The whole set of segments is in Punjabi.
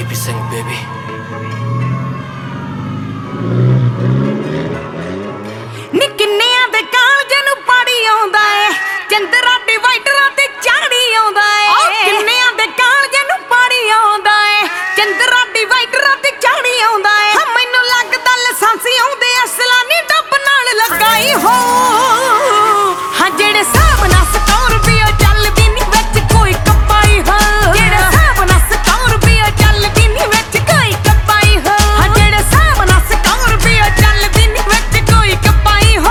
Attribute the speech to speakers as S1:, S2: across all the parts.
S1: JP Singh, baby.
S2: ਨੀ ਕਿੰਨਿਆਂ ਦੇ ਕਾਲਜ ਨੂੰ ਪੜੀ ਆਉਂਦਾ ਏ, ਚੰਦਰਾ ਡਿਵਾਈਡਰਾਂ ਤੇ ਚਾੜੀ ਆਉਂਦਾ ਏ। ਕਿੰਨਿਆਂ ਦੇ ਕਾਲਜ ਨੂੰ ਪੜੀ ਆਉਂਦਾ ਏ, ਚੰਦਰਾ ਡਿਵਾਈਡਰਾਂ ਤੇ ਚਾੜੀ ਆਉਂਦਾ ਏ। ਮੈਨੂੰ ਲੱਗਦਾ ਲਾਇਸੈਂਸ ਆਉਂਦੇ ਅਸਲਾਂ ਨੀ ਡੱਬ ਨਾਲ ਲਗਾਈ ਹੋ। ਹਾਂ ਜਿਹੜੇ ਹਿਸਾਬ ਨਾਲ ਸਕੋਰਪੀਓ ਚੱਲਦੀ ਨੀ ਵਿੱਚ ਕੋਈ ਕੱਪਾਈ ਹੋ। ਜਿਹੜੇ ਹਿਸਾਬ ਨਾਲ ਸਕੋਰਪੀਓ ਚੱਲਦੀ ਨੀ ਵਿੱਚ ਕੋਈ ਕੱਪਾਈ ਹੋ। ਹਾਂ ਜਿਹੜੇ ਹਿਸਾਬ ਨਾਲ ਸਕੋਰਪੀਓ ਚੱਲਦੀ ਨੀ ਵਿੱਚ ਕੋਈ ਕੱਪਾਈ ਹੋ।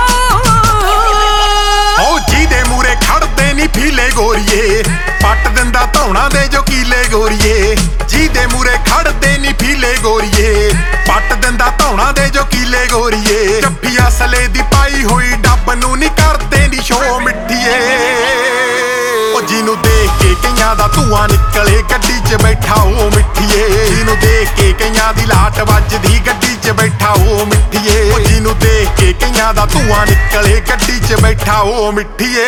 S3: ਓ ਜਿਹਦੇ ਮੂਰੇ ਖੜਦੇ ਨੀ ਫੀਲੇ ਗੋਰੀਏ, ਪੱਟ ਦਿੰਦਾ ਧੌਣਾ ਦੇ ਜੋ ਕੀਲੇ ਗੋਰੀਏ। ਜਿਹਦੇ ਮੂਰੇ ਖੜਦੇ ਨੀ ਫੀਲੇ ਗੋਰੀਏ, ਪੱਟ ਦਿੰਦਾ ਧੌਣਾ ਦੇ ਜੋ ਕੀਲੇ ਗੋਰੀਏ। ਜੱਫੀ ਅਸਲੇ ਦੀ ਪਾਈ ਹੋਈ ਡੱਬ ਨੂੰ ਨੀ ਕਰਦੇ ਨੀ ਸ਼ੋ ਮਿੱਠੀਏ। ਓ ਜਿਹਨੂੰ ਦੇਖ ਕੇ ਕਈਆਂ ਦਾ ਧੂਆਂ ਨਿਕਲੇ ਗੱਡੀ 'ਚ ਬੈਠਾ ਉਹ ਮਿੱਠੀਏ। ਜਿਹਨੂੰ ਦੇਖ ਕੇ ਕਈਆਂ ਦੀ ਲਾਟ ਵੱਜਦੀ ਗੱਡੀ 'ਚ ਬੈਠਾ ਉਹ ਮਿੱਠੀਏ। ਓ ਜਿਹਨੂੰ ਦੇਖ ਕੇ ਕਈਆਂ ਦਾ ਧੂਆਂ ਨਿਕਲੇ ਗੱਡੀ 'ਚ ਬੈਠਾ ਉਹ ਮਿੱਠੀਏ।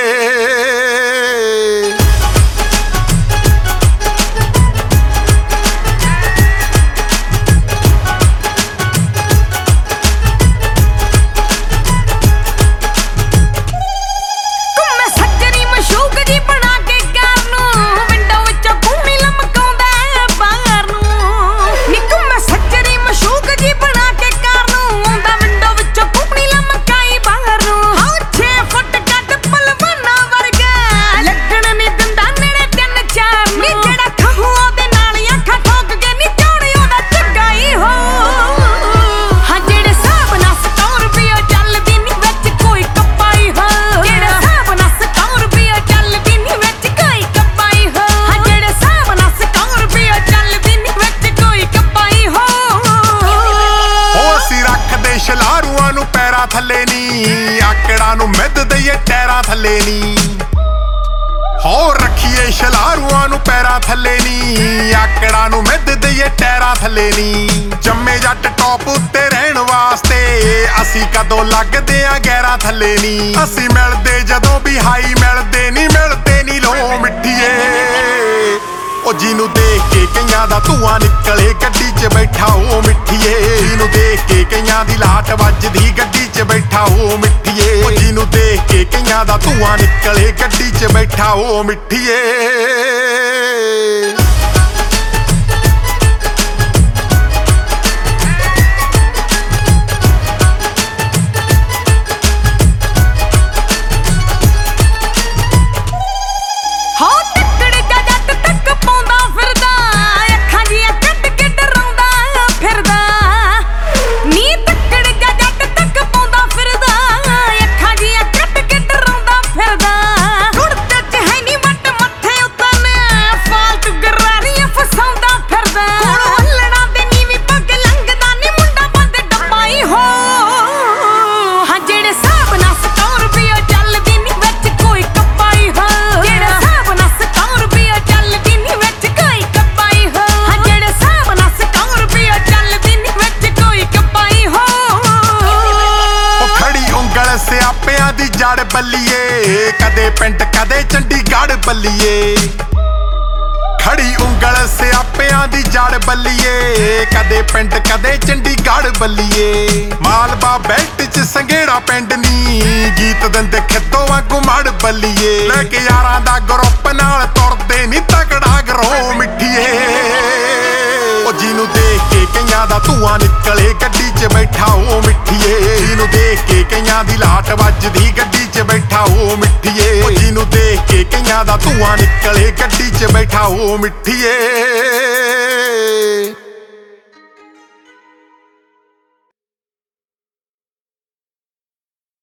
S3: ਥੱਲੇ ਨੀ ਆਕੜਾਂ ਨੂੰ ਮਿੱਧ ਦਈਏ ਟੈਰਾਂ ਥੱਲੇ ਨੀ। ਹੋ ਰੱਖੀਏ ਸ਼ਲਾਰੂਆਂ ਨੂੰ ਪੈਰਾਂ ਥੱਲੇ ਨੀ, ਆਕੜਾਂ ਨੂੰ ਮਿੱਧ ਦਈਏ ਟੈਰਾਂ ਥੱਲੇ ਨੀ। ਜੰਮੇ ਜੱਟ ਟੌਪ ਉੱਤੇ ਰਹਿਣ ਵਾਸਤੇ, ਅਸੀਂ ਕਦੋਂ ਲੱਗਦੇ ਆ ਗੈਰਾਂ ਥੱਲੇ ਨੀ। ਅਸੀਂ ਮਿਲਦੇ ਜਦੋਂ ਵੀ ਹਾਈ ਮਿਲਦੇ ਨੀ ਲੋ ਮਿੱਠੀਏ। ਓ ਜਿਹਨੂੰ ਦੇਖ ਕੇ ਕਈਆਂ ਦਾ ਧੂਆਂ ਨਿਕਲੇ ਗੱਡੀ 'ਚ ਬੈਠਾ ਉਹ ਮਿੱਠੀਏ। ਜਿਹਨੂੰ ਦੇਖ ਕੇ ਕਈਆਂ ਦੀ ਲਾਟ ਵੱਜਦੀ ਗੱਡੀ 'ਚ ਬੈਠਾ ਉਹ ਮਿੱਠੀਏ। ਓ ਜਿਹਨੂੰ ਦੇਖ ਕੇ ਕਈਆਂ ਦਾ ਧੂਆਂ ਨਿਕਲੇ ਗੱਡੀ 'ਚ ਬੈਠਾ ਉਹ ਮਿੱਠੀਏ। ਸਿਆਪਿਆਂ ਦੀ ਜੜ ਬੱਲੀਏ, ਕਦੇ ਪਿੰਡ ਕਦੇ ਚੰਡੀਗੜ੍ਹ ਬੱਲੀਏ। ਖੜੀ ਉਂਗਲ ਸਿਆਪਿਆਂ ਦੀ ਜੜ ਬੱਲੀਏ, ਕਦੇ ਪਿੰਡ ਕਦੇ ਚੰਡੀਗੜ੍ਹ ਬੱਲੀਏ। ਮਾਲਵਾ ਬੈਲਟ 'ਚ ਸੰਘੇੜਾ ਪਿੰਡ ਨੀ, ਗੀਤ ਦਿੰਦੇ ਖਿੱਦੋ ਵਾਂਗੂ ਮੜ ਬੱਲੀਏ। ਲੈ ਕੇ ਯਾਰਾਂ ਦਾ ਗਰੁੱਪ ਨਾਲ ਤੁਰਦੇ ਨੀ ਤਕੜਾ ਗਰੋ ਮਿੱਠੀਏ। ਓ ਜਿਹਨੂੰ ਦੇਖ ਕੇ ਕਈਆਂ ਦਾ ਧੂਆਂ ਨਿਕਲੇ ਗੱਡੀ 'ਚ ਬੈਠਾ ਉਹ ਮਿੱਠੀਏ। ਜਿਹਨੂੰ ਦੇਖ ਕੇ ਕਈਆਂ ਦੀ ਲਾਟ ਵੱਜਦੀ ਗੱਡੀ 'ਚ ਬੈਠਾ ਉਹ ਮਿੱਠੀਏ। ਓ ਜਿਹਨੂੰ ਦੇਖ ਕੇ ਕਈਆਂ ਦਾ ਧੂਆਂ ਨਿਕਲੇ ਗੱਡੀ 'ਚ ਬੈਠਾ ਉਹ ਮਿੱਠੀਏ।